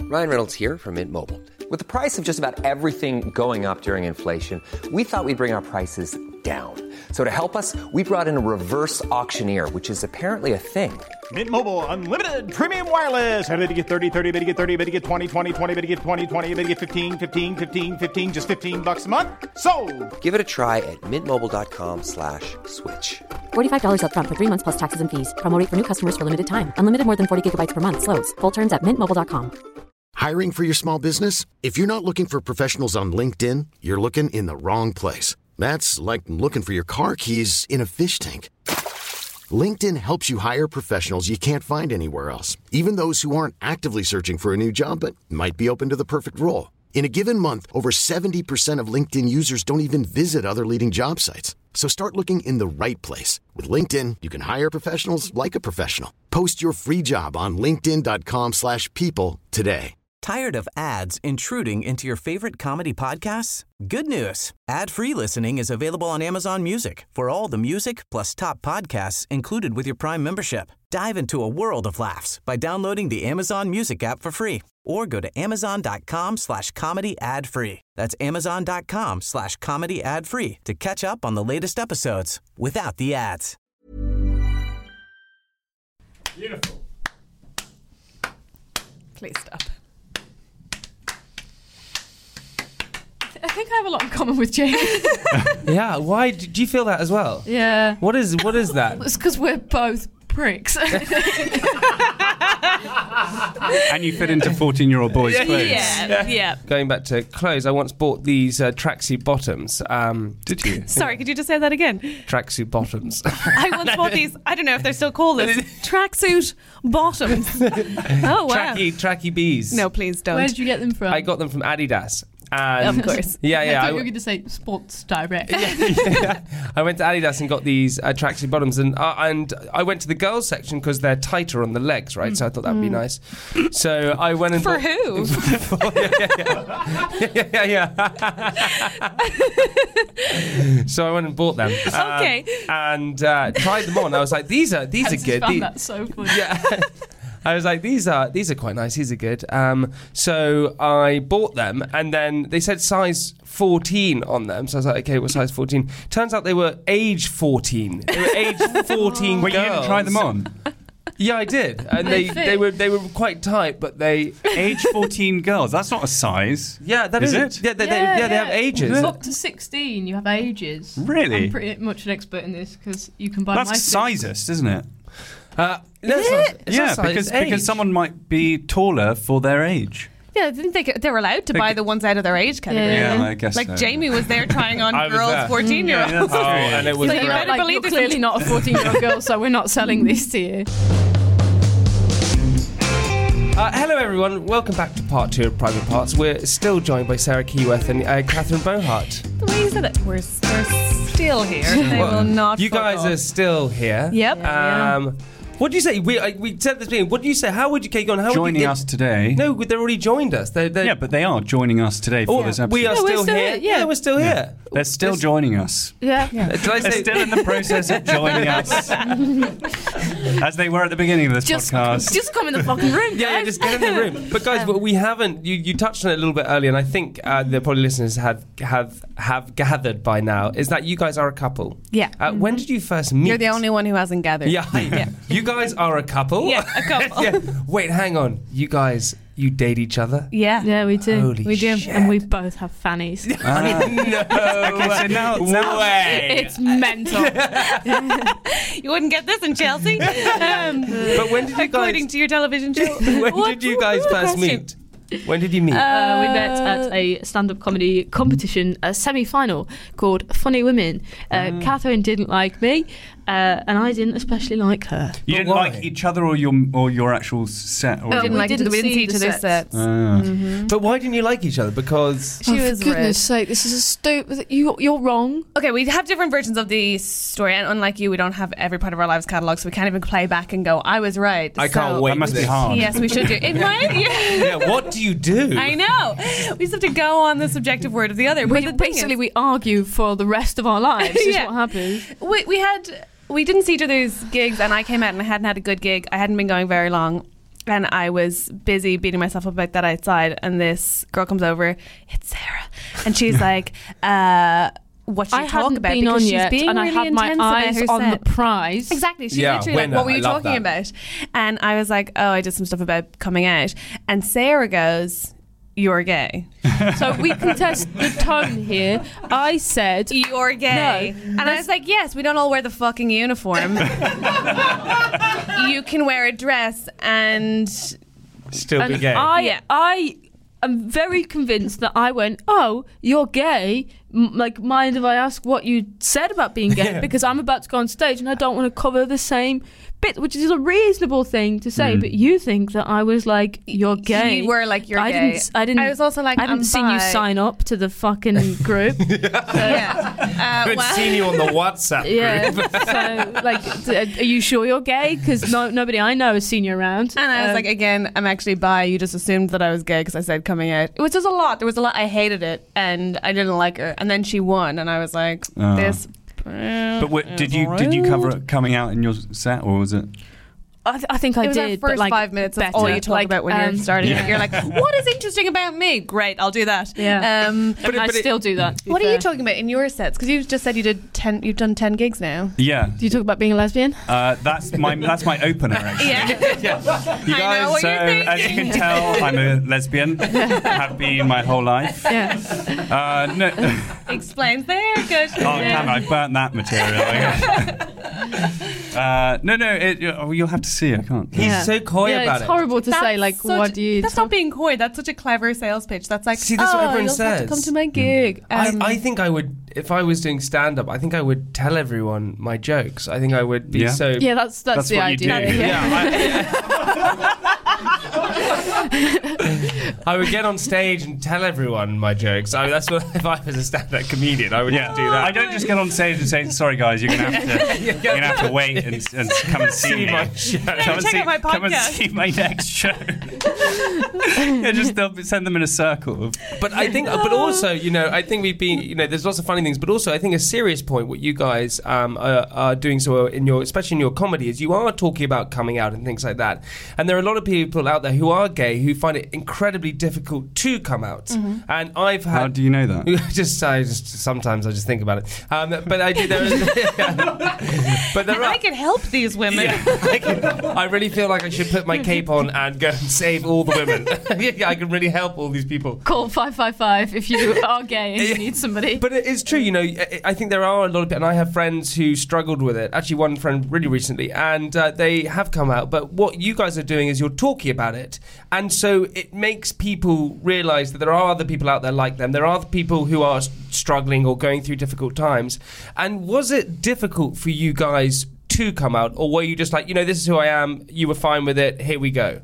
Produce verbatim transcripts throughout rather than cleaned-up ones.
Ryan Reynolds here from Mint Mobile. With the price of just about everything going up during inflation, we thought we'd bring our prices down. So to help us, we brought in a reverse auctioneer, which is apparently a thing. Mint Mobile Unlimited Premium Wireless. How to get thirty, thirty, how to get thirty, how to get twenty, twenty, twenty, how to get twenty, twenty, how to get fifteen, fifteen, fifteen, fifteen, just fifteen bucks a month? Sold! Give it a try at mintmobile.com slash switch. forty-five dollars up front for three months plus taxes and fees. Promo rate for new customers for limited time. Unlimited more than forty gigabytes per month. Slows full terms at mint mobile dot com. Hiring for your small business? If you're not looking for professionals on LinkedIn, you're looking in the wrong place. That's like looking for your car keys in a fish tank. LinkedIn helps you hire professionals you can't find anywhere else, even those who aren't actively searching for a new job but might be open to the perfect role. In a given month, over seventy percent of LinkedIn users don't even visit other leading job sites. So start looking in the right place. With LinkedIn, you can hire professionals like a professional. Post your free job on linkedin.com slash people today. Tired of ads intruding into your favorite comedy podcasts? Good news. Ad-free listening is available on Amazon Music for all the music plus top podcasts included with your Prime membership. Dive into a world of laughs by downloading the Amazon Music app for free or go to amazon.com slash comedy ad free. That's amazon.com slash comedy ad free to catch up on the latest episodes without the ads. Beautiful. Please stop. I think I have a lot in common with James. Yeah, why do you feel that as well? Yeah. What is what is that? It's because we're both pricks. And you fit into fourteen-year-old boys' clothes. Yeah, yeah. Going back to clothes, I once bought these uh, tracksuit bottoms. Um, Did you? Sorry, could you just say that again? Tracksuit bottoms. I once bought these, I don't know if they're still called this, tracksuit bottoms. Oh, wow. Tracky, tracky bees. No, please don't. Where did you get them from? I got them from Adidas. And of course. Yeah, yeah. I thought I, you were going to say Sports Direct. yeah, yeah. I went to Adidas and got these uh, tracksuit bottoms, and uh, and I went to the girls section because they're tighter on the legs, right? Mm. So I thought that would be nice. So I went and for bought, who? for, yeah, yeah, yeah, yeah. So I went and bought them. Um, Okay. And uh, tried them on. I was like, these are these I are just good. found These, that so funny. yeah. I was like, these are these are quite nice. These are good. Um, so I bought them, and then they said size fourteen on them. So I was like, okay, what size fourteen? Turns out they were age fourteen. They were age fourteen. Wait, girls. you didn't try them on? Yeah, I did, and they, They fit. they were they were quite tight, but they Age fourteen girls. That's not a size. yeah that Is is it? Yeah, they, they, yeah, they have ages. Up to sixteen, you have ages. Really? I'm pretty much an expert in this because you can buy That's my sizist, isn't it? Uh, no, it's not- it's Yeah, not size, because it's age. because someone might be taller for their age. Yeah, I didn't think they were allowed to They buy c- the ones out of their age category. Yeah. Yeah, I guess Like so. Jamie was there trying on I was girls there. fourteen-year-olds. Yeah, that's Oh, true. and it was So So you you're great. better like, believe you're this clearly is- not a fourteen-year-old girl, so we're not selling this to you. Uh, hello, everyone. Welcome back to part two of Private Parts. We're still joined by Sarah Keyworth and uh, Catherine Bohart. The way you said it, we're, we're still here. They Well, will not You fuck guys off. are still here. Yep. Yeah. Um, what do you say? We I, we said this beginning. What do you say? How would you kick on? How Joining would you, us today. No, they already joined us. They, they, Yeah, but they are joining us today for oh, this episode. we are No, we're still, still here. here, yeah. we're still here. They're still Let's- joining us. Yeah. Did I They're say? still in the process of joining us. As they were at the beginning of this Just, podcast. just come in the fucking room, Yeah, yeah, guys. just get in the room. But guys, we haven't. You, you touched on it a little bit earlier, and I think uh, the probably listeners have have have gathered by now is that you guys are a couple. Yeah. Uh, When did you first meet? You're the only one who hasn't gathered. Yeah, Yeah. You guys are a couple. Yeah, a couple. Yeah. Wait, hang on. You guys, you date each other? Yeah. Yeah, we do. Holy we do. shit. And we both have fannies. Ah. No. Okay, so now, now way. It's mental. You wouldn't get this in Chelsea. Um, But when did you according guys? to your television show. When What- did you guys what first question? meet? When did you meet? Uh, we met at a stand-up comedy competition, a semi-final called Funny Women. Uh, Catherine didn't like me, uh, and I didn't especially like her. you But didn't why? like each other or your or your actual set? Or We Uh, didn't we like didn't it. We didn't see see each the other's sets. sets. Ah. But why didn't you like each other? Because She oh, was for goodness red. sake, this is a stupid. You, you're wrong. Okay, we have different versions of the story, and unlike you, we don't have every part of our lives catalogued, so we can't even play back and go, I was right. I can't So- wait. That must for be this. hard. Yes, we should do it. Right? Yeah. Yeah. What do you do? I know. We just have to go on the subjective word of the other. But We, the thing basically, is, we argue for the rest of our lives. Is Yeah. what happens. we, we had we didn't see each other's gigs, and I came out and I hadn't had a good gig. I hadn't been going very long. and I was busy beating myself up about that outside, and this girl comes over. It's Sarah, and she's like, uh, "What should I you talk hadn't about?" been Because on she's yet, being and really I had my intense about eyes her on set. the prize. Exactly. She Yeah, literally like, winner. "What were I you love talking that. about?" And I was like, "Oh, I did some stuff about coming out." And Sarah goes, "You're gay." So we can test the tone here. I said, "You're gay," No, and I was like, "Yes, we don't all wear the fucking uniform. You can wear a dress and Still be and gay. I, Yeah. I am very convinced that I went, oh, you're gay. M- like, mind if I ask what you said about being gay? Yeah. Because I'm about to go on stage and I don't want to cover the same bit, which is a reasonable thing to say. Mm. But you think that I was like, you're gay. You were like, you're I gay. Didn't, I didn't. I was also like, I hadn't I'm seen you bi. sign up to the fucking group. So, yeah. Uh, I haven't well- seen you on the WhatsApp Yeah. group. So, like, d- are you sure you're gay? Because no, nobody I know has seen you around. And I was Um, like, again, I'm actually bi. You just assumed that I was gay because I said coming out. It was just a lot. There was a lot. I hated it, and I didn't like her. And then she won, and I was like, Oh. this. But what, did you did you cover it coming out in your set, or was it? I, th- I think I It was did. our but, first like, five minutes. That's better. all you talk Like, about when um, you're starting. Yeah. You're like, what is interesting about me? Great, I'll do that. Yeah. Um, But I but it- still do that. to be what are fair. you talking about in your sets? Because you just said you did ten. You've done ten gigs now. Yeah, Do you talk about being a lesbian? uh, that's my that's my opener actually. Yeah. You I guys, know what so you're as you can tell, I'm a lesbian. Have been my whole life. Yeah. Uh, no, Explains there. Good. oh damn it, I burnt that material. uh, no, no, it, oh, you'll have to see. I can't. He's Yeah. so coy yeah, about it's it. horrible to That's say, like, such- what do you... That's not being coy. That's such a clever sales pitch. That's like, See, that's oh, what everyone you'll have to says. come to my gig. Um, I, I think I would, if I was doing stand-up, I think I would tell everyone my jokes. I think I would be Yeah. so... Yeah, that's that's, That's the what you idea. do. Yeah, I, I would get on stage and tell everyone my jokes. I mean, that's what, if I was a stand-up comedian, I would Yeah, do that. I don't just get on stage and say, "Sorry, guys, you're gonna have to, you're gonna have to wait and, and come and see, See me. my show. Come and check see, out my come and podcast." see my next show." Yeah, just they'll send them in a circle. But I think, but also, you know, I think we've been, you know, there's lots of funny things, but also I think a serious point, what you guys um, are, are doing so in your, especially in your comedy, is you are talking about coming out and things like that. And there are a lot of people out there who are gay who find it incredibly difficult to come out. Mm-hmm. And I've had. How do you know that? just, I just sometimes I just think about it. Um, but I do. There is, but there are. I can help these women. Yeah, I, can, I really feel like I should put my cape on and go and save all the women. Yeah, I can really help all these people. Call five five five if you are gay and you Yeah. need somebody. But it is true, you know. I I think there are a lot of people, and I have friends who struggled with it. Actually, one friend really recently, and uh, they have come out. But what you guys are doing is you're talking about it, and so it makes people realise that there are other people out there like them. There are other people who are s- struggling or going through difficult times. And was it difficult for you guys to come out, or were you just like, you know, this is who I am, you were fine with it, here we go?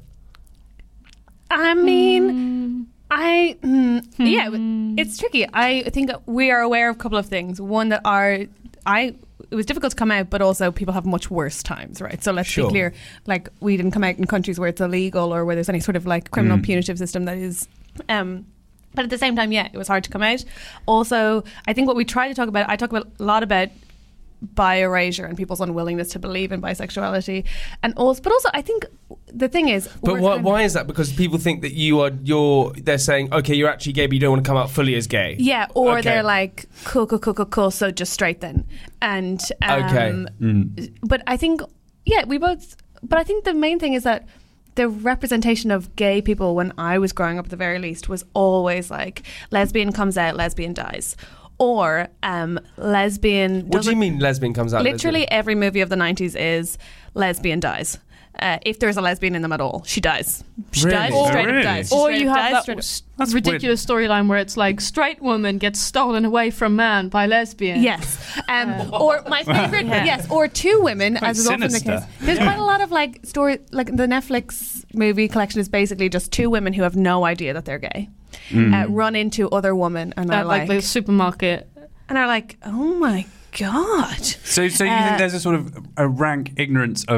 I mean, I mm, yeah, it's tricky. I think we are aware of a couple of things. One that are I it was difficult to come out, but also people have much worse times, right? So let's Sure. be clear. Like, we didn't come out in countries where it's illegal or where there's any sort of like criminal punitive system that is. Um, but at the same time, yeah, it was hard to come out. Also, I think what we try to talk about, I talk about a lot about bi erasure and people's unwillingness to believe in bisexuality, and also, but also, I think the thing is, But we're why, kind of- why is that? Because people think that you are, you're, they're saying, okay, you're actually gay, but you don't want to come out fully as gay. Yeah, or Okay. they're like, cool, cool, cool, cool, cool, so just straight then. And, um, Okay. but I think, yeah, we both, but I think the main thing is that the representation of gay people when I was growing up, at the very least, was always like, lesbian comes out, lesbian dies. Or um, lesbian. What do you doesn't- mean lesbian comes out? Literally lesbian? every movie of the nineties is lesbian dies. Uh, if there's a lesbian in them at all, she dies. She Really? dies, Oh, straight really? up dies. She Or straight you up have dies, that straight up- s- That's ridiculous storyline where it's like straight woman gets stolen away from man by lesbian. Yes. Um, or my favorite, yes, or two women, Quite as is often the sinister. case. There's quite a lot of like story, like the Netflix movie collection is basically just two women who have no idea that they're gay, uh, run into other women and are At like, like, the supermarket. and are like, oh my god. So, so you Uh, think there's a sort of a rank ignorance of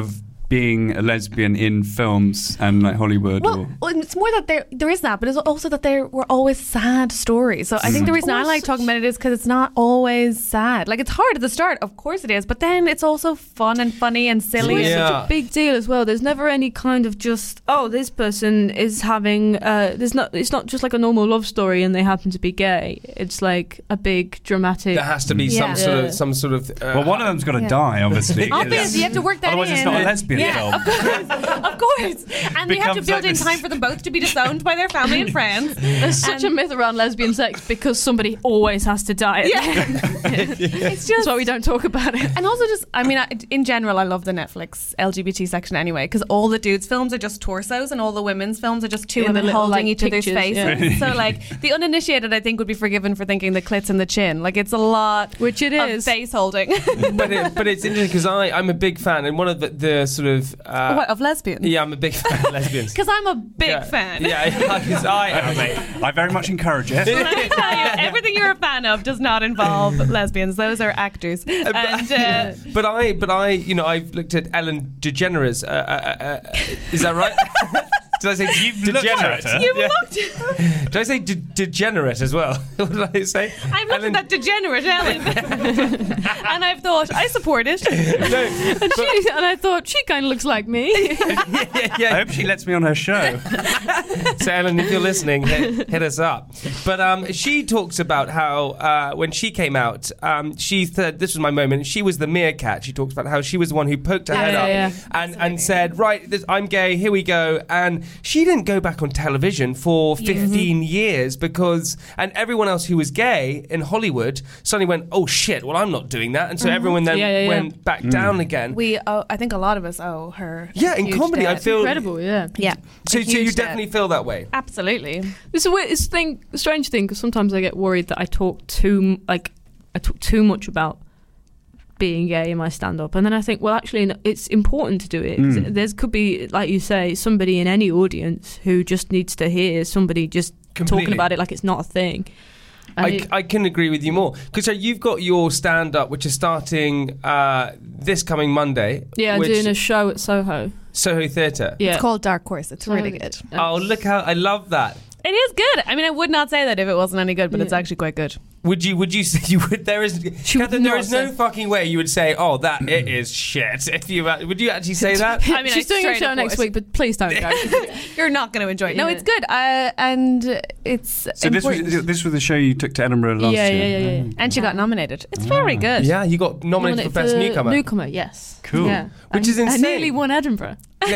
being a lesbian in films and like Hollywood? Well, or? well, it's more that there there is that, but it's also that there were always sad stories. So I think the reason I like talking about it is because it's not always sad. Like, it's hard at the start, of course it is, but then it's also fun and funny and silly. It's Yeah. such a big deal as well. There's never any kind of just, oh, this person is having. Uh, there's not. It's not just like a normal love story and they happen to be gay. It's like a big dramatic. There has to be Yeah. some sort Yeah. of some sort of. Uh, Well, one of them's got to Yeah. die, obviously. Obviously, you have to work that Otherwise, in. it's not a lesbian yeah, film. of course, of course. And they have to Becomes build like in this- time for them both to be disowned by their family and friends. There's such a And- myth around lesbian sex because somebody always has to die. At the Yeah. end. It's That's just why we don't talk about it. And also, just I mean, I, in general, I love the Netflix L G B T section anyway, because all the dudes' films are just torsos, and all the women's films are just two In the women little, holding like, each other's pictures, faces. yeah. So, like, the uninitiated, I think, would be forgiven for thinking the clits and the chin. Like, it's a lot, Which it of is. face holding. but it, but it's interesting because I I'm a big fan, and one of the, the sort of uh, what, of lesbians? yeah, I'm a big fan of lesbians. Because I'm a big yeah. fan. Yeah, because I am. mate. I very much encourage it. Let me tell you, everything you're a fan of does not involve lesbians. Those are actors. And uh, But I, but I, you know, I've looked at Ellen DeGeneres. Uh, uh, uh, is that right? Did I say You've looked degenerate? at her. you've Yeah. looked. Did I say de- degenerate as well? What did I say? I've looked Ellen- at that degenerate Ellen, and I've thought I support it. No, And, she, and I thought she kind of looks like me. yeah, I yeah. hope she lets me on her show. So Ellen, if you're listening, hit, hit us up. But um, she talks about how uh, when she came out, um, she said, this was my moment, she was the meerkat. She talks about how she was the one who poked her Yeah, head yeah, up yeah. and, and said, right, this, I'm gay, here we go. And she didn't go back on television for fifteen years because, and everyone else who was gay in Hollywood suddenly went, oh shit, well, I'm not doing that. And so everyone then Yeah, yeah, yeah. went back down again. We, owe, I think, a lot of us owe her. yeah, in huge comedy, I debt. feel. Incredible, yeah. Yeah. So, a so you huge debt. definitely feel that way. Absolutely. It's a weird, it's a thing, a strange thing because sometimes I get worried that I talk too, like, I talk too much about being gay in my stand-up, and then I think, well, actually, no, it's important to do it. Mm. There could be, like you say, somebody in any audience who just needs to hear somebody just Completely. talking about it like it's not a thing. And I, it- I can agree with you more because so you've got your stand-up, which is starting uh, this coming Monday. yeah, I'm which, doing a show at Soho. Soho Theatre. Yeah, It's called Dark Horse. It's really good. Oh, look how I love that. It is good. I mean, I would not say that if it wasn't any good, but it's Yeah. actually quite good. Would you? Would you say you would? There is, She would Catherine, there not is no say- fucking way you would say, "Oh, that it is shit." If you uh, would you actually say that? I mean, She's I doing a straight show up next would. week, but please don't go. You're not going to enjoy it. No, Yeah. it's good. Uh, and it's So this important. was this was the show you took to Edinburgh last yeah, year. yeah, yeah, yeah. and she got nominated. It's very good. Yeah, you got nominated for best newcomer. Newcomer, yes. Cool. Yeah. Which And is insane. I nearly won Edinburgh.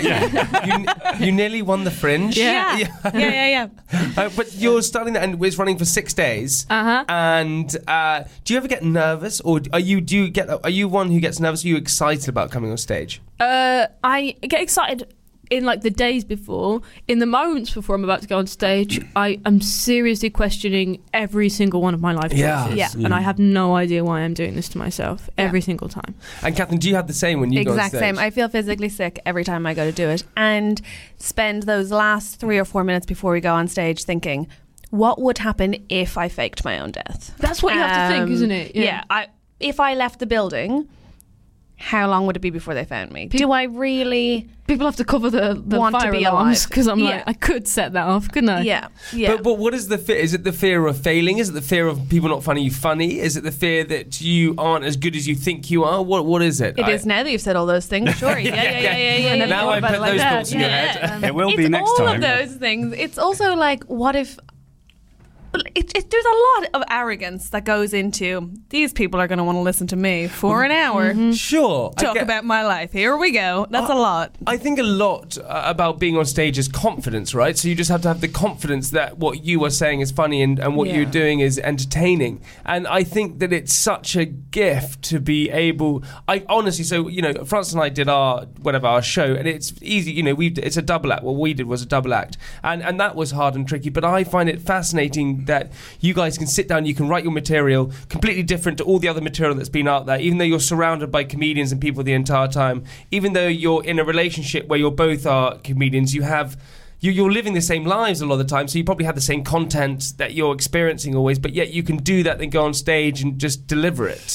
Yeah, you, you nearly won the Fringe. Yeah. yeah. Yeah, yeah, yeah. Uh, but you're starting that, and it's running for six days. Uh-huh. And uh, do you ever get nervous, or are you? Do you get? Are you one who gets nervous? Are you excited about coming on stage? Uh, I get excited in like the days before. In the moments before I'm about to go on stage, I am seriously questioning every single one of my life choices. Yeah. Yeah. And I have no idea why I'm doing this to myself every single time. And Catherine, do you have the same when you go on Exact stage? same. I feel physically sick every time I go to do it, and spend those last three or four minutes before we go on stage thinking, what would happen if I faked my own death? That's what you have to think, Um, isn't it? Yeah. I, if I left the building, how long would it be before they found me? Do I really People have to cover the, the Want to fire be alarms alive. because I'm Yeah. like, I could set that off, couldn't I? Yeah, yeah. But, but what is the fear? Is it the fear of failing? Is it the fear of people not finding you funny? Is it the fear that you aren't as good as you think you are? What What is it? It I- is now that you've said all those things. Sure. Yeah, yeah, yeah, yeah, yeah. yeah. never Now thought I about put it like those that. thoughts in your Yeah. head. It will it's be next all time. of those things. It's also like, what if? Well, It, it, there's a lot of arrogance that goes into these people are going to want to listen to me for an hour Sure. I talk get- about my life. Here we go. That's a lot. I think a lot uh, about being on stage is confidence, right? So you just have to have the confidence that what you are saying is funny and, and what Yeah. you're doing is entertaining. And I think that it's such a gift to be able. I honestly, so you know, Francis and I did our whatever our show, and it's easy. You know, we it's a double act. What we did was a double act, and and that was hard and tricky. But I find it fascinating that you guys can sit down, you can write your material completely different to all the other material that's been out there, even though you're surrounded by comedians and people the entire time, even though you're in a relationship where you're both are comedians, you have you, you're living the same lives a lot of the time, so you probably have the same content that you're experiencing always, but yet you can do that and go on stage and just deliver it.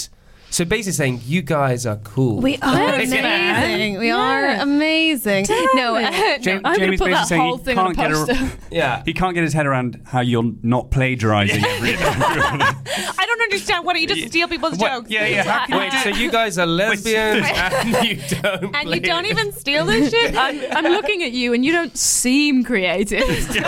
So basically saying, you guys are cool. We are amazing. We are amazing. No, uh, Jamie, I'm Jamie's gonna put that basically saying whole he thing on can't a get poster. Yeah. he can't get his head around how you're not plagiarising every. I don't understand. What, you just steal people's What? jokes? Yeah, yeah. How can Wait, so you guys are lesbians and you don't And play you don't it. even steal this shit? I'm, I'm looking at you and you don't seem creative.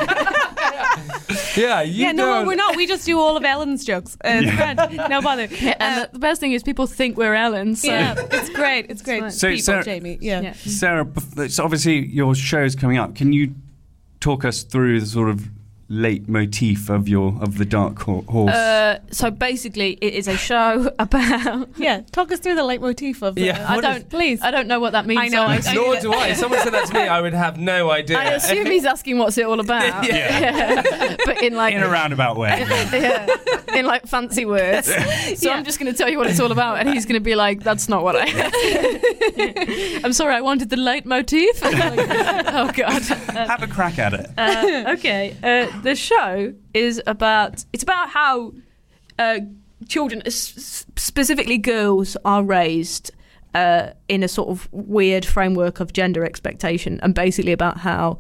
Yeah, you Yeah, no, don't. we're not. We just do all of Ellen's jokes. Uh, it's grand. No bother. And the, the best thing is people think we're Ellen. So. Yeah, it's great. It's great. fine. So, People, Sarah- Jamie. Yeah. Yeah. Sarah, bef- so obviously your show's coming up. Can you talk us through the sort of leitmotif of your of the Dark Ho- Horse? Uh, so basically, it is a show about. Yeah, talk us through the leitmotif of. Yeah. I What don't. is- please. I don't know what that means. I know, I- so Nor do I. If someone said that to me, I would have no idea. I assume he's asking what's it all about. Yeah. But in like In a roundabout way. yeah, in like fancy words. So I'm just going to tell you what it's all about, and he's going to be like, "That's not what I." I'm sorry, I wanted the leitmotif. Oh God. Have a crack at it. Uh, okay, uh, the show is about. It's about how uh, children, s- specifically girls, are raised uh, in a sort of weird framework of gender expectation, and basically about how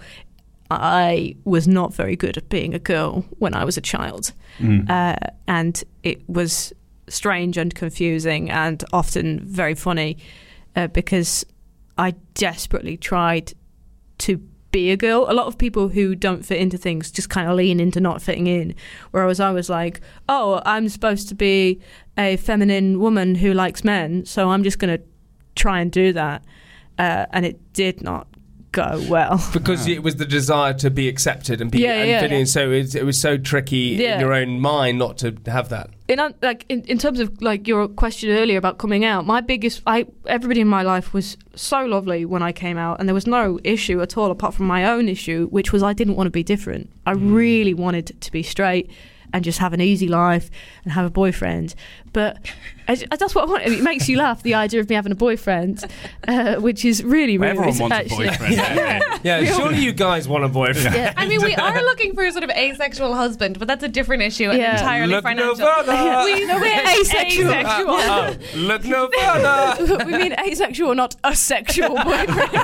I was not very good at being a girl when I was a child. Mm. Uh, and it was strange and confusing and often very funny uh, because I desperately tried to be a girl. A lot of people who don't fit into things just kind of lean into not fitting in, whereas I was like, oh, I'm supposed to be a feminine woman who likes men, so I'm just going to try and do that. Uh, and it did not go well. Because it was the desire to be accepted and be Yeah, and yeah, fit yeah. in, so it, it was so tricky Yeah. in your own mind not to have that. In uh, like in, in terms of like your question earlier about coming out, my biggest I everybody in my life was so lovely when I came out, and there was no issue at all apart from my own issue, which was I didn't want to be different. I really wanted to be straight and just have an easy life and have a boyfriend. But I, I, that's what I want. It makes you laugh, the idea of me having a boyfriend, uh, which is really rude. Everyone wants actually. a boyfriend. Yeah, yeah surely you guys want a boyfriend. Yeah. I mean, we are looking for a sort of asexual husband, but that's a different issue and Yeah. entirely Look no financial. further. we, No, we're asexual. asexual. Oh, look no further. We mean asexual, not a sexual boyfriend.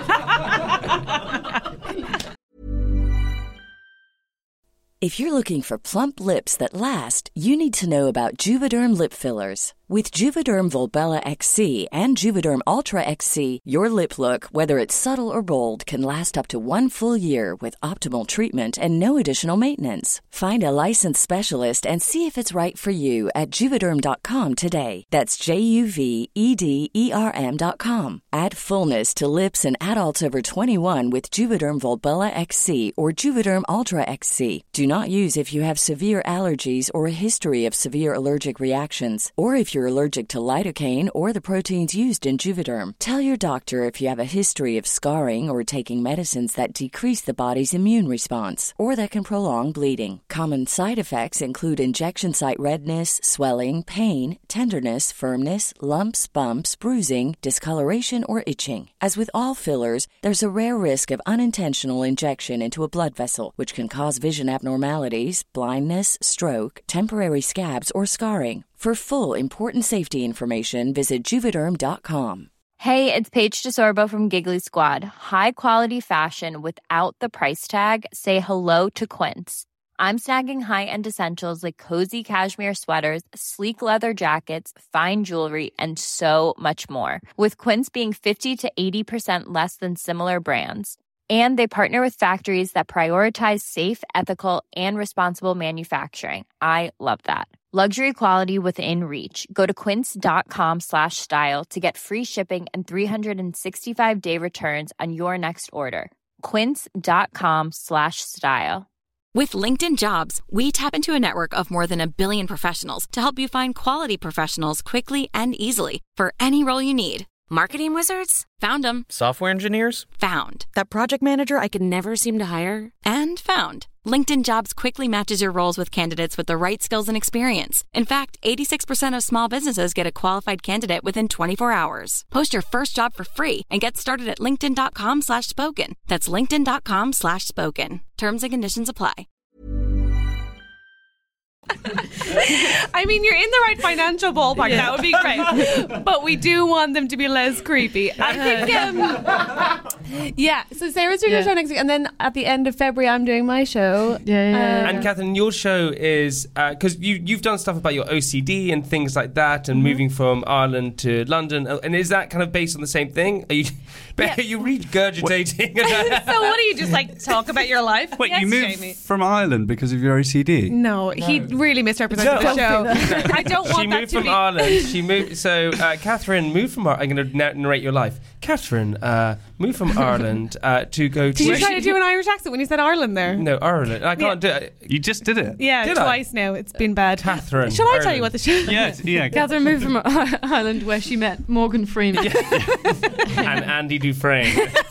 If you're looking for plump lips that last, you need to know about Juvederm lip fillers. With Juvederm Volbella X C and Juvederm Ultra X C, your lip look, whether it's subtle or bold, can last up to one full year with optimal treatment and no additional maintenance. Find a licensed specialist and see if it's right for you at Juvederm dot com today. That's J U V E D E R M dot com. Add fullness to lips in adults over twenty-one with Juvederm Volbella X C or Juvederm Ultra X C. Do not use if you have severe allergies or a history of severe allergic reactions, or if you're allergic to lidocaine or the proteins used in Juvederm. Tell your doctor if you have a history of scarring or taking medicines that decrease the body's immune response or that can prolong bleeding. Common side effects include injection site redness, swelling, pain, tenderness, firmness, lumps, bumps, bruising, discoloration, or itching. As with all fillers, there's a rare risk of unintentional injection into a blood vessel, which can cause vision abnormalities, blindness, stroke, temporary scabs, or scarring. For full, important safety information, visit Juvederm dot com. Hey, it's Paige DeSorbo from Giggly Squad. High quality fashion without the price tag. Say hello to Quince. I'm snagging high-end essentials like cozy cashmere sweaters, sleek leather jackets, fine jewelry, and so much more. With Quince being fifty to eighty percent less than similar brands. And they partner with factories that prioritize safe, ethical, and responsible manufacturing. I love that. Luxury quality within reach. Go to quince.com slash style to get free shipping and three sixty-five day returns on your next order. Quince.com slash style. With LinkedIn Jobs, we tap into a network of more than a billion professionals to help you find quality professionals quickly and easily for any role you need. Marketing wizards? Found them. Software engineers? Found. That project manager I could never seem to hire? And found. LinkedIn Jobs quickly matches your roles with candidates with the right skills and experience. In fact, eighty-six percent of small businesses get a qualified candidate within twenty-four hours. Post your first job for free and get started at linkedin.com slash spoken. That's linkedin.com slash spoken. Terms and conditions apply. I mean, you're in the right financial ballpark. Yeah. That would be great. But we do want them to be less creepy. I think, um, yeah. So Sarah's doing Yeah. her show next week, and then at the end of February, I'm doing my show. Yeah, yeah. And Catherine, your show is because uh, you you've done stuff about your O C D and things like that, and Mm-hmm. moving from Ireland to London. And is that kind of based on the same thing? Are you Yeah. are you regurgitating? So what do you just like talk about your life? Wait, yes, you moved Jamie. from Ireland because of your O C D? No, he really misrepresented No. the show. I don't want She that moved to from be. Ireland. She moved. So uh, Catherine moved from. Ar- I'm going to narrate your life. Catherine uh, moved from Ireland uh, to go to. Did you try to do an Irish accent when you said Ireland there? No, Ireland. I can't do it. You just did it. Yeah, Did I? twice now. It's been bad. Catherine. Shall I tell Ireland. you what the show? Yeah, yeah. Catherine moved from Ireland where she met Morgan Freeman. And Andy Dufresne.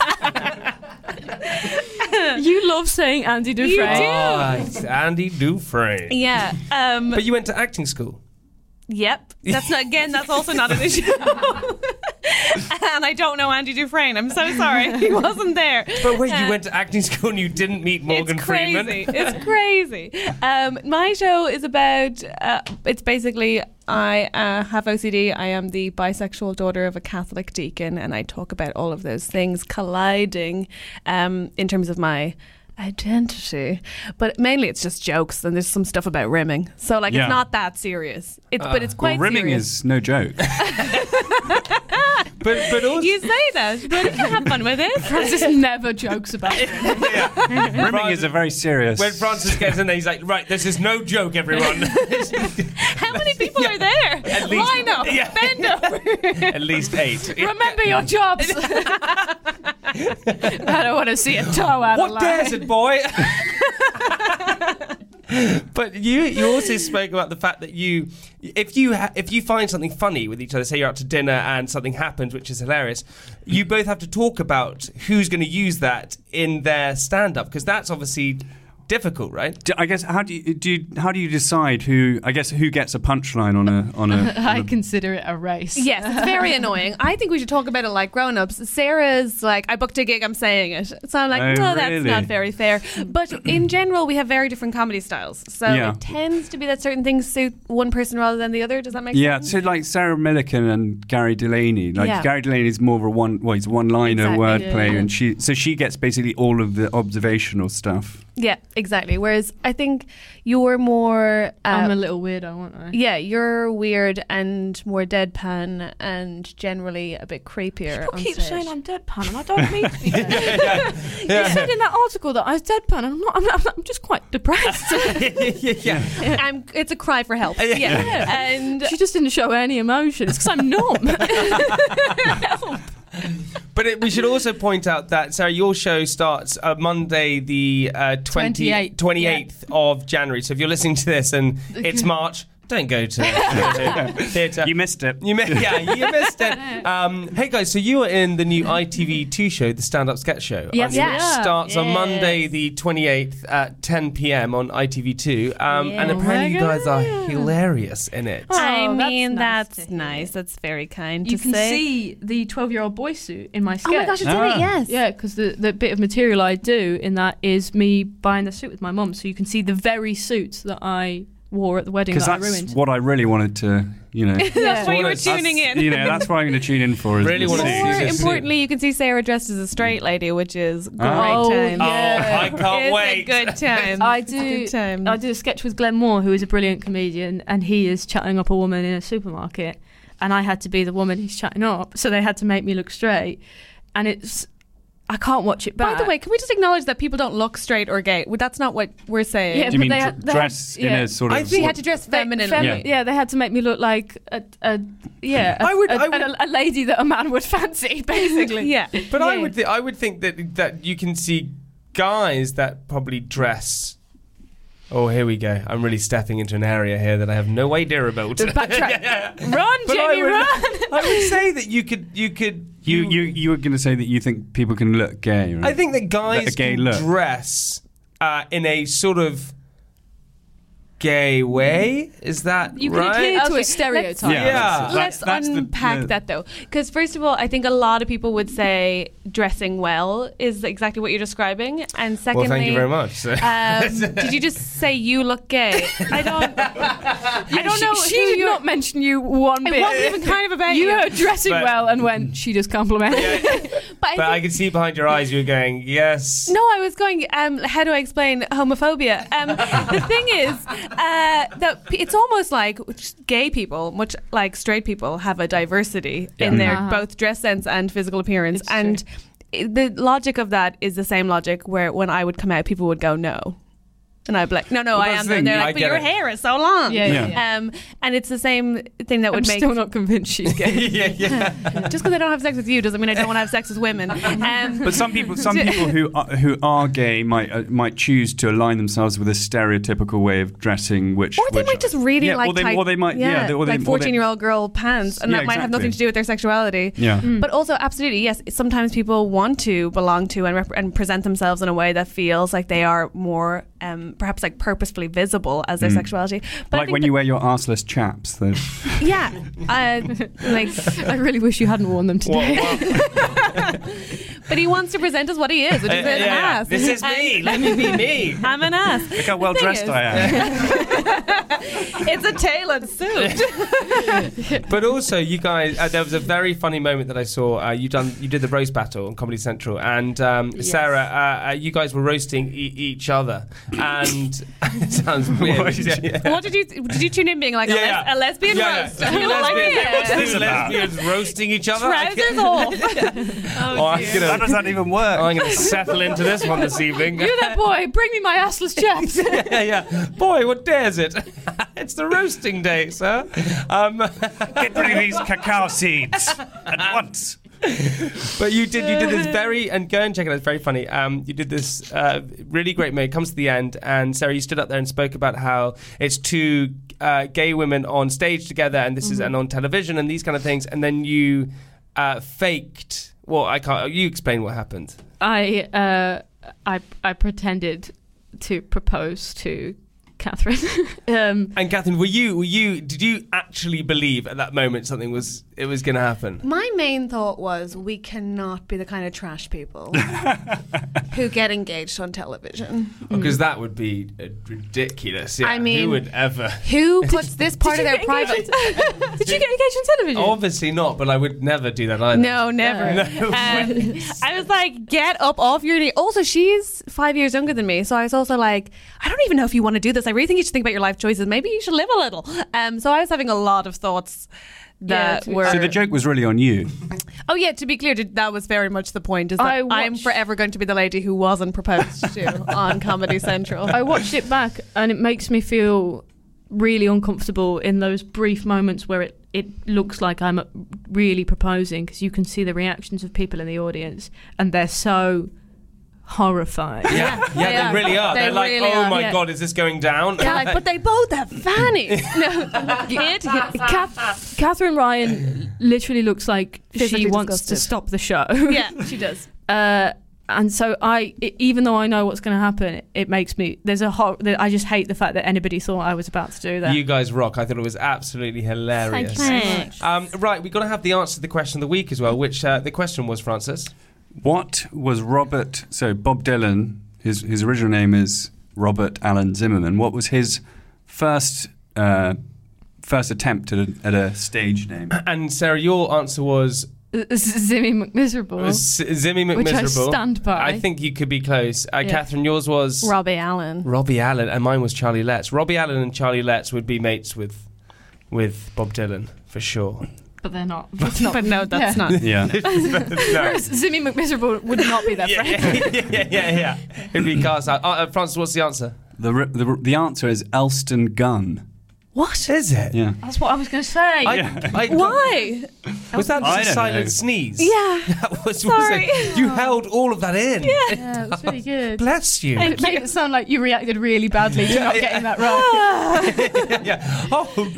You love saying Andy Dufresne. do. Oh, it's Andy Dufresne. Yeah. Um, But you went to acting school. Yep. That's not again. That's also not an issue. And I don't know Andy Dufresne. I'm so sorry. He wasn't there. But wait, you Uh, went to acting school and you didn't meet Morgan it's crazy. Freeman? It's crazy. Um, my show is about. Uh, it's basically I uh, have O C D. I am the bisexual daughter of a Catholic deacon, and I talk about all of those things colliding um, in terms of my identity. But mainly, it's just jokes, and there's some stuff about rimming. So like, Yeah. it's not that serious. It's but it's Well, quite rimming serious. is no joke. But but also You say that, but you can have fun with it. Francis never jokes about it. rimming is a very serious. when Francis gets in there, he's like, right, this is no joke, everyone. How many people are there? At least- Line up, yeah. bend over. At least eight. Remember your jobs. I don't want to see a toe out of What line. dares it, boy? But you you also spoke about the fact that you if you ha- if you find something funny with each other, say you're out to dinner and something happens which is hilarious, you both have to talk about who's going to use that in their stand-up, because that's obviously difficult, right? Do- I guess how do you do? You, how do you decide who? I guess who gets a punchline on a on a? I on a consider it a race. Yes, it's very annoying. I think we should talk about it like grown-ups. Sarah's like, I booked a gig, I'm saying it. So I'm like, Oh, no, that's really? not very fair. But in general, we have very different comedy styles. So Yeah. it tends to be that certain things suit one person rather than the other. Does that make yeah, sense? so like Sarah Millican and Gary Delaney. Like Yeah. Gary Delaney is more of a one, well, he's a one-liner Exactly. wordplay, Yeah. and she so she gets basically all of the observational stuff. Yeah, exactly. Whereas I think you're more... Uh, I'm a little weirdo, aren't I? yeah, you're weird and more deadpan and generally a bit creepier People on keep stage. saying I'm deadpan, and I don't mean to be deadpan. You said in that article that I was deadpan, and I'm not. I'm, not, I'm just quite depressed. yeah. I'm, it's a cry for help. Yeah. And She just didn't show any emotion. It's because I'm numb. Help. But it, we should also point out that, Sarah, your show starts uh, Monday, the uh, twenty, twenty-eighth. twenty-eighth of January. So if you're listening to this and it's March, don't go to theatre. You missed it. You mi- yeah, you missed it. Um, hey guys, so you are in the new I T V two show, the stand-up sketch show. Yes, aren't you? we Which are. starts on Yes. Monday, the twenty-eighth at ten p.m. on I T V two. Um, Yeah. And apparently you Oh my guys are God. hilarious in it. I Oh, that's mean, nice that's to hear. nice. That's very kind You to can say. see the twelve-year-old boy suit in my Oh sketch. my gosh, it's in Ah. it, yes. Yeah, because the, the bit of material I do in that is me buying the suit with my mum, so you can see the very suit that I wore at the wedding Because that I that's ruined. what I really wanted to, you know. That's why you were That's- tuning in. you know, that's what I'm going to tune in for. Is Really to wanna see. see More this. importantly, you can see Sarah dressed as a straight lady, which is great Oh, time. yeah. Oh, I can't it's wait. a good time. I It's a do. good time. I did a sketch with Glenn Moore, who is a brilliant comedian, and he is chatting up a woman in a supermarket, and I had to be the woman he's chatting up, so they had to make me look straight, and it's. I can't watch it back. By the way, can we just acknowledge that people don't look straight or gay? Well, that's not what we're saying. Yeah, Do you but mean they dr- had- they dress had- in yeah. a sort of? I So think- you had to dress feminine. Femi- Yeah. yeah, they had to make me look like a, a yeah, a, I would- a, I would- a, a lady that a man would fancy, basically. Yeah. But I Yeah. would th- I would think that that you can see guys that probably dress. Oh, here we go. I'm really stepping into an area here that I have no idea about. Backtrack. Yeah. Run, But Jamie, I would, run! I would say that you could you could You you you were going to say that you think people can look gay, right? I think that guys A gay can look. dress uh, in a sort of gay way. Is that You can right? adhere to Okay, a stereotype. Yeah, Yeah. that's- Let's that's the- unpack the- that though, because first of all, I think a lot of people would say dressing well is exactly what you're describing. And secondly, well, thank you very much. So. Um, did you just say you look gay? I don't. I don't know. She, she did not mention you one bit. It wasn't even kind of about you. You heard dressing But- well and went. She just complimented. Yeah. But, I, But I think, can see behind your eyes you were going, yes. no, I was going. Um, how do I explain homophobia? Um, the thing is uh, that p- it's almost like gay people, much like straight people, have a diversity Yeah. in their Uh-huh. both dress sense and physical appearance, It's and i- the logic of that is the same logic where when I would come out, people would go no. And I'd be like, no, no, Well, I that's am. the And they're thing, I like, but get your it. hair is so long. Yeah, yeah, Yeah. yeah. Um, and it's the same thing that I'm would make still not convinced she's gay. yeah, yeah. just because I don't have sex with you doesn't mean I don't want to have sex with women. Um, But some people, some people who are, who are gay might uh, might choose to align themselves with a stereotypical way of dressing, which or they which, might just really yeah, like or they, tight, or they might, yeah, they, or they, like or they- fourteen-year-old girl pants, and Yeah, that might have nothing exactly. to do with their sexuality. Yeah. But also, absolutely, yes. Sometimes people want to belong to and, rep- and present themselves in a way that feels like they are more, um, perhaps, like purposefully visible as their Mm. sexuality. But I like think when that- you wear your arseless chaps. The, yeah, uh, like. I really wish you hadn't worn them today. But he wants to present as what he is, which is Uh, an yeah. ass. This is me. And- Let me be me. I'm an ass. look how well The thing dressed is- I am. It's a tailored suit. But also, you guys, uh, there was a very funny moment that I saw. Uh, you done, you did the roast battle on Comedy Central, and um, Sarah, uh, uh, you guys were roasting e- each other, and it sounds weird. What did yeah, you- yeah. What did you did you tune in being like a, Yeah, les- yeah. a lesbian Yeah, roast? yeah. You Two were like, lesbians, yeah. What's this two about? lesbians roasting each other. Trousers off. Oh, I'm gonna, How does that even work? I'm going to settle into this one this evening. You that boy, bring me my assless chaps. yeah, yeah. Boy, what day is it? It's the roasting day, sir. Um, Get rid of these cacao seeds at once. But you did you did this very, and go and check it out, it's very funny. Um, you did this uh, really great moment. It comes to the end, and Sarah, you stood up there and spoke about how it's two uh, gay women on stage together, and this is and on television and these kind of things, and then you uh, faked. Well, I can't. You explain what happened. I uh, I I pretended to propose to Catherine. um, And Catherine, were you were you did you actually believe at that moment something was it was going to happen? My main thought was we cannot be the kind of trash people who get engaged on television. Because that would be uh, ridiculous. Yeah, I mean, who would ever? Who puts this part of their private? did you get engaged on television? Obviously not, but I would never do that either. No, never. No Um, I was like, get up off your knee. Also, she's five years younger than me, so I was also like, I don't even know if you want to do this. I really think you should think about your life choices. Maybe you should live a little. Um, so I was having a lot of thoughts that Yeah, were. So the joke was really on you. Oh yeah, to be clear, that was very much the point. Is that I I'm watched- forever going to be the lady who wasn't proposed to on Comedy Central. I watched it back, and it makes me feel really uncomfortable in those brief moments where it, it looks like I'm really proposing, because you can see the reactions of people in the audience, and they're so horrified. Yeah, yeah, They they, are. really are. They They're like, really oh are. my Yeah. god, is this going down? Yeah, like, but they both have fannies. No, kid. Kath- Catherine Ryan literally looks like Physically she wants to disgusted. stop the show. Yeah, she does. Uh, and so I, I- even though I know what's going to happen, it, it makes me. There's a hor- I just hate the fact that anybody thought I was about to do that. You guys rock. I thought it was absolutely hilarious. Thank you very much. Um, right, we've got to have the answer to the question of the week as well, which uh, the question was, Francis. What was Robert? So Bob Dylan. His his original name is Robert Alan Zimmerman. What was his first uh, first attempt at a, at a stage name? And Sarah, your answer was Zimmy McMiserable. Z- Zimmy McMiserable. Which I stand by. I think you could be close. Uh, Yeah. Catherine, yours was Robbie Allen. Robbie Allen, and mine was Charlie Letts. Robbie Allen and Charlie Letts would be mates with with Bob Dylan for sure. But they're not. That's not. But no, that's Yeah. not. Yeah. No. Zimmy McMiserable would not be their Yeah, friend. yeah, yeah, yeah, yeah. It'd be cast out. Uh, uh, Francis, what's the answer? The, re- the re- the answer is Elston Gunn. What is it? Yeah. That's what I was going to say. I, I, Why? Was that I just a don't silent know. sneeze? Yeah. That was, was Sorry. it? You held all of that in. yeah, it was really good. Bless you. It made it sound like you reacted really badly to not getting that right. yeah, yeah. Oh, God.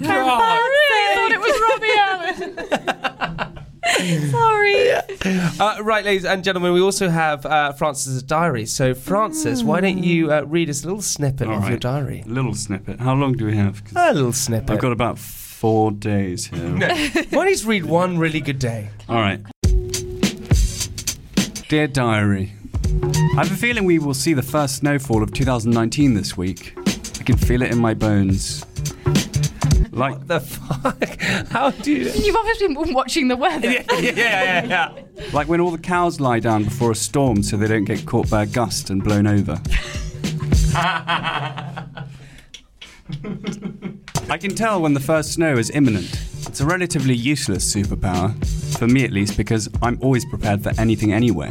I really thought it was Robbie Allen. Sorry. Uh, right, ladies and gentlemen, we also have uh, Francis's diary. So, Francis, why don't you uh, read us a little snippet All of your right. diary? A little snippet. How long do we have? 'Cause A little snippet. I've got about four days here. Why don't you just read one really good day? All right. Dear Diary, I have a feeling we will see the first snowfall of two thousand nineteen this week. I can feel it in my bones. Like what the fuck? How do you... You've obviously been watching the weather. yeah, yeah, yeah, yeah. Like when all the cows lie down before a storm so they don't get caught by a gust and blown over. I can tell when the first snow is imminent. It's a relatively useless superpower, for me at least, because I'm always prepared for anything anyway.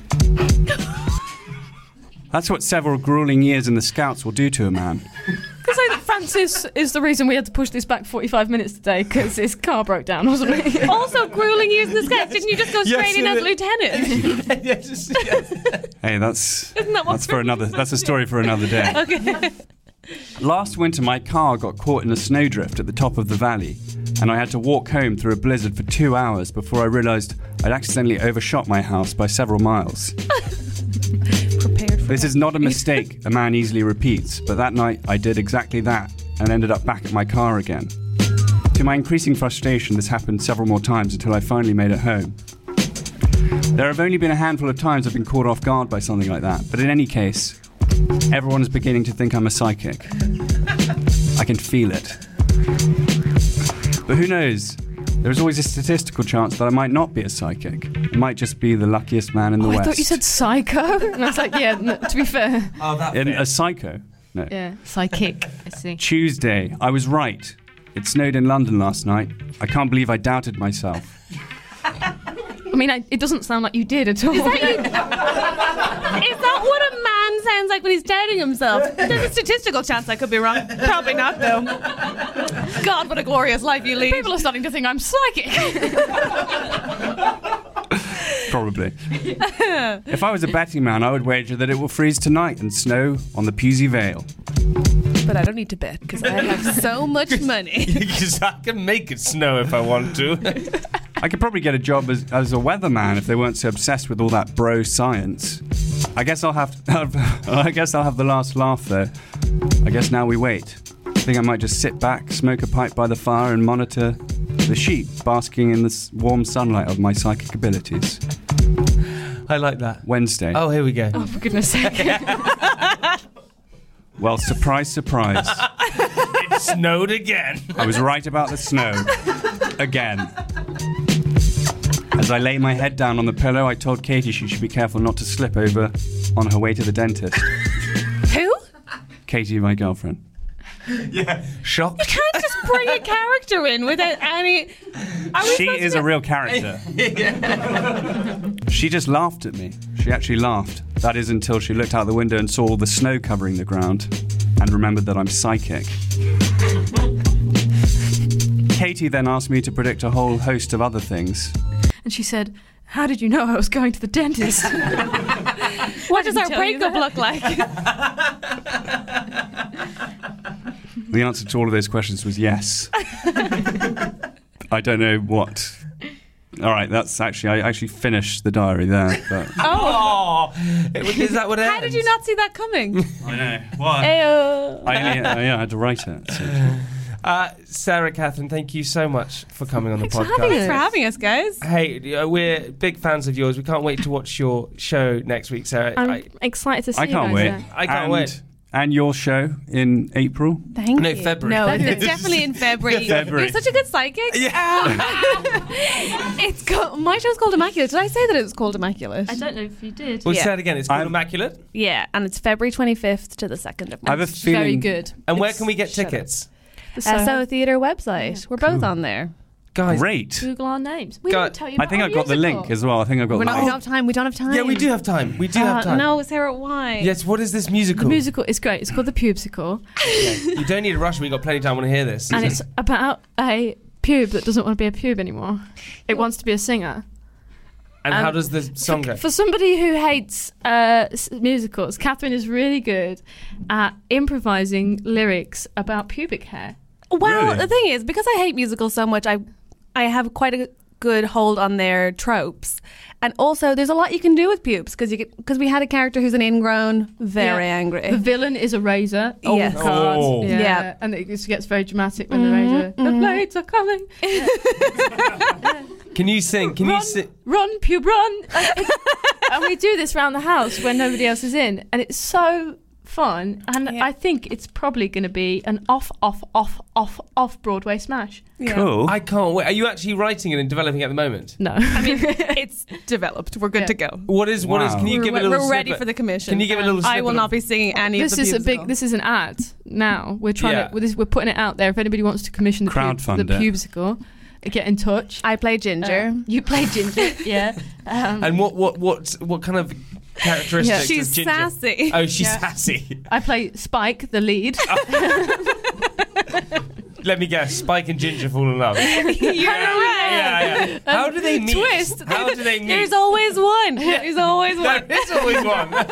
That's what several grueling years in the Scouts will do to a man. Because I think Francis is the reason we had to push this back forty-five minutes today, because his car broke down, wasn't it? Also, grueling years in the Scouts. Didn't you just go straight Yes, in as it- lieutenant? yeah, just, yeah. Hey, that's Isn't that what that's for another. That's a story for another day. Okay. Last winter, my car got caught in a snowdrift at the top of the valley, and I had to walk home through a blizzard for two hours before I realised I'd accidentally overshot my house by several miles. Prepared for This is not a mistake a man easily repeats, but that night I did exactly that and ended up back at my car again. To my increasing frustration, this happened several more times until I finally made it home. There have only been a handful of times I've been caught off guard by something like that, but in any case, everyone is beginning to think I'm a psychic. I can feel it. But who knows? There's always a statistical chance that I might not be a psychic. I might just be the luckiest man in the Oh, I West. thought you said psycho. And I was like, yeah, no, to be fair. Oh, that in bit. a psycho? No. Yeah, psychic. I see. Tuesday. I was right. It snowed in London last night. I can't believe I doubted myself. I mean, I, it doesn't sound like you did at all. Is that, you, is that what a man sounds like when he's doubting himself? There's a statistical chance I could be wrong. Probably not, though. God, what a glorious life you lead. People are starting to think I'm psychic. Probably. If I was a betting man, I would wager that it will freeze tonight and snow on the Pewsey Vale. But I don't need to bet because I have so much money. Because I can make it snow if I want to. I could probably get a job as, as a weatherman if they weren't so obsessed with all that bro science. I guess I'll have, have I guess I'll have the last laugh though. I guess now we wait. I think I might just sit back, smoke a pipe by the fire and monitor the sheep basking in the s- warm sunlight of my psychic abilities. I like that. Wednesday. Oh, here we go. Oh, for goodness sake. Well, surprise, surprise. It snowed again. I was right about the snow. Again. As I lay my head down on the pillow, I told Katie she should be careful not to slip over on her way to the dentist. Who? Katie, my girlfriend. Yeah. Shocked. You can't just bring a character in without any... Are we She supposed is to- a real character. She just laughed at me. She actually laughed. That is until she looked out the window and saw all the snow covering the ground and remembered that I'm psychic. Katie then asked me to predict a whole host of other things. And she said, how did you know I was going to the dentist? What does our tell you breakup that. look like? The answer to all of those questions was yes. I don't know what. All right, that's actually, I actually finished the diary there. But Oh, is that what it How did you not see that coming? I know. What? Ayo. I, yeah, yeah, I had to write it. So. Uh, Sarah Catherine, thank you so much for coming on the Thanks for podcast. having Thanks for having us, guys. Hey, uh, we're big fans of yours. We can't wait to watch your show next week, Sarah. I'm I, excited to see I you can't guys wait. there. I can't and, wait. And your show in April? Thank No, you. February. No, it's definitely in February. February. You're such a good psychic. Yeah. It's called, my show's called Immaculate. Did I say that it was called Immaculate? I don't know if you did. We'll Yeah. say it again. It's called I'm- Immaculate. Yeah, and it's February twenty-fifth to the second of I have March. a feeling. Very good. And where It's- can we get shut up. tickets? The Uh, Soho. Soho Theatre website. We're both on there. Guys. Great. Google our names. We Guy- didn't tell you I about think our I've got the musical. link as well. I think I've got We're the not, we link. don't have time. We don't have time. Yeah, we do have time. We do Uh, have time. No, Sarah, why? Yes, what is this musical? The musical is great. It's called The Pubesicle. You don't need to rush. We've got plenty of time. I want to hear this. And it's about a pube that doesn't want to be a pube anymore. It wants to be a singer. And how um, does the song go? For somebody who hates uh, s- musicals, Catherine is really good at improvising lyrics about pubic hair. Well, Really? the thing is, because I hate musicals so much, I I have quite a good hold on their tropes, and also there's a lot you can do with pubes because you because we had a character who's an ingrown, very Yeah. angry. The villain is a razor. Old Yes. card. Oh. Yeah. Yeah. And it just gets very dramatic when the Mhm, razor. The mhm. blades are coming. Can you sing? Can run, you sing? Run, pube, run. And we do this around the house when nobody else is in. And it's so fun. And Yeah. I think it's probably going to be an off, off, off, off, off Broadway smash. Yeah. Cool. I can't wait. Are you actually writing it and developing it at the moment? No. I mean, it's developed. We're good Yeah. to go. What is? What is? Wow. Can you we're give it a little we're ready snippet? for the commission. Can you give it a little Um, I will snippet not of- be singing any This of the is a pubesicle. big. This is an ad now. We're trying Yeah. to. We're, this, we're putting it out there. If anybody wants to commission the, pub, Crowdfund the it. pubesicle, get in touch. I play Ginger. Uh, you play Ginger, yeah. Um, And what? What? What? What kind of characteristics? Yeah. She's does Ginger? sassy. Oh, she's Yeah. sassy. I play Spike, the lead. Let me guess. Spike and Ginger fall in love. You're right. Yeah, yeah. How do they meet? Twist. How do they meet? There's always one. There's always one. There is always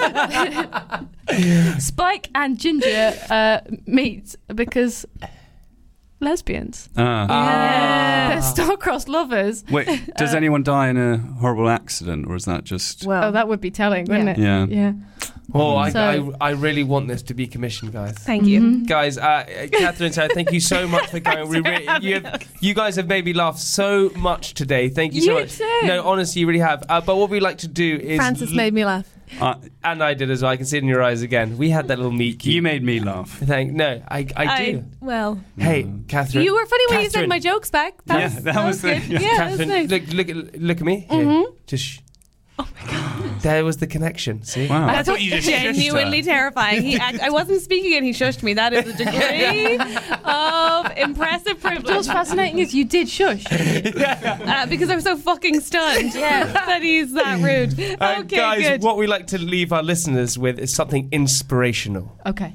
one. Spike and Ginger uh, meet because lesbians. Ah. They're star-crossed lovers. Wait, does anyone die in a horrible accident, or is that just? Well, Oh, that would be telling, wouldn't Yeah. it? Yeah. Oh, I, So- I, I really want this to be commissioned, guys. thank you. Mm-hmm. Guys, uh, Catherine, Sarah, thank you so much for coming. We re- you, have, you guys have made me laugh so much today. Thank you so You much. too. No, honestly, you really have. Uh, but what we like to do is, Francis made me laugh. Uh, and I did as well. I can see it in your eyes again. We had that little meet cute. you made me laugh. Thank no, I, I do. well, Hey, Catherine. you were funny when you Catherine. sent my jokes back. That Yeah, was, that was the- good. yeah. Yeah, that was Catherine, nice. look, look, at- look at me. Here. Mhm. Just. Sh- oh my god! There was the connection. See? Wow. I thought you just shushed her. Genuinely terrifying. He act- I wasn't speaking and he shushed me. That is a degree of impressive privilege. What's fascinating is you did shush. Uh, because I'm so fucking stunned that he's that rude. Uh, Okay, guys, good. what we like to leave our listeners with is something inspirational. Okay.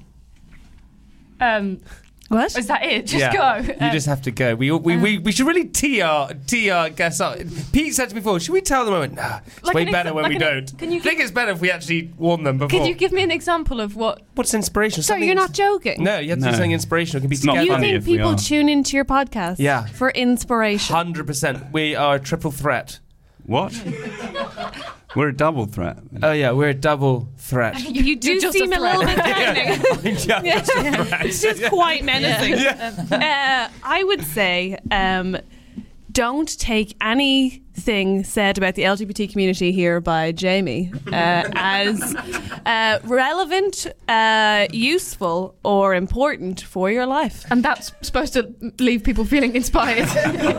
Um, What? is that it? Just Yeah. go. You Uh, just have to go. We we, we, we should really tee our tee our guests up. Pete said to me before, should we tell them? I went, nah, it's Like way an better exa- when like we an- don't. can you I think give- it's better if we actually warn them before. Could you give me an example of what? What's inspirational? So you're not joking? No, you have to No. do something inspirational. It can be It's not together. You funny think if we people are. tune into your podcast Yeah. for inspiration? Hundred percent. We are a triple threat. What? We're a double threat. Oh yeah, we're a double threat. You do You're just seem a a, little bit threat. threatening. Yeah, just a threat. It's just quite menacing. Uh, I would say um, don't take anything said about the L G B T community here by Jamie uh, as uh, relevant, uh, useful, or important for your life. And that's supposed to leave people feeling inspired.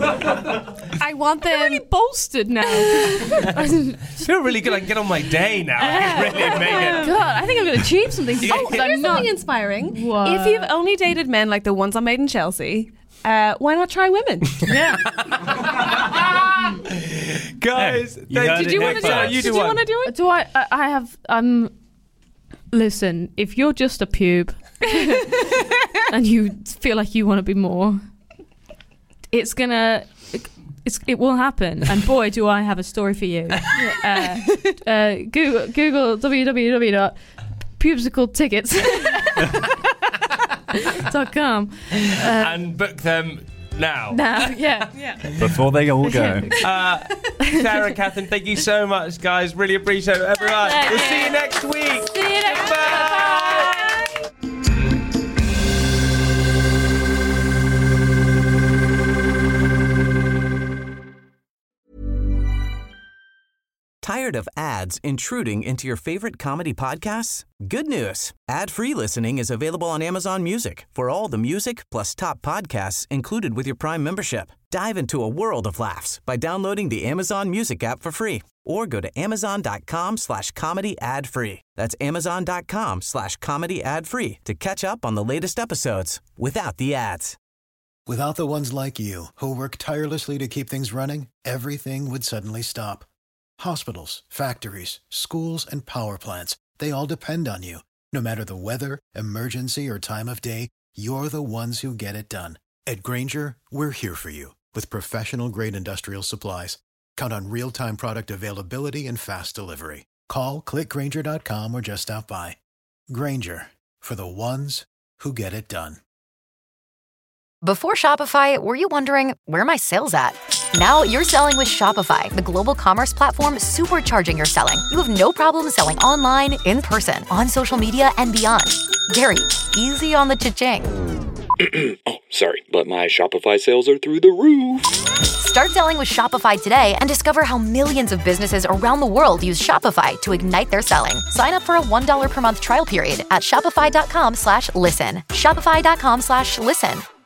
I want them. really bolstered now. I feel really good. I can get on my day now. I can really make it. God, I think I'm going to achieve something. Oh, because here's I'm not. something inspiring. What? If you've only dated men like the ones I made in Chelsea, uh, why not try women? Guys, you thank heard Did you it want to do here it? You Did do you one. want to do it? Do I? I I have. Um. Listen, if you're just a pube and you feel like you want to be more, it's gonna. It's, it will happen, and boy, do I have a story for you. Uh, uh, Google, Google w w w dot pubesicle tickets dot com. Uh, and book them now. now, yeah. Before they all go. Uh, Sarah, Catherine, thank you so much, guys. Really appreciate it, everyone. We'll see you next week. See you next Bye. Tired of ads intruding into your favorite comedy podcasts? Good news. Ad-free listening is available on Amazon Music for all the music plus top podcasts included with your Prime membership. Dive into a world of laughs by downloading the Amazon Music app for free or go to amazon.com slash comedy ad free. That's amazon.com slash comedy ad free to catch up on the latest episodes without the ads. Without the ones like you, who work tirelessly to keep things running, everything would suddenly stop. Hospitals, factories, schools, and power plants, they all depend on you. No matter the weather, emergency, or time of day, you're the ones who get it done. At Grainger, we're here for you with professional-grade industrial supplies. Count on real-time product availability and fast delivery. Call, click grainger dot com, or just stop by. Grainger, for the ones who get it done. Before Shopify, were you wondering, where are my sales at? Now you're selling with Shopify, the global commerce platform supercharging your selling. You have no problem selling online, in person, on social media, and beyond. Gary, easy on the cha-ching. Oh, sorry, let my Shopify sales are through the roof. Start selling with Shopify today and discover how millions of businesses around the world use Shopify to ignite their selling. Sign up for a one dollar per month trial period at shopify.com slash listen. Shopify.com slash listen.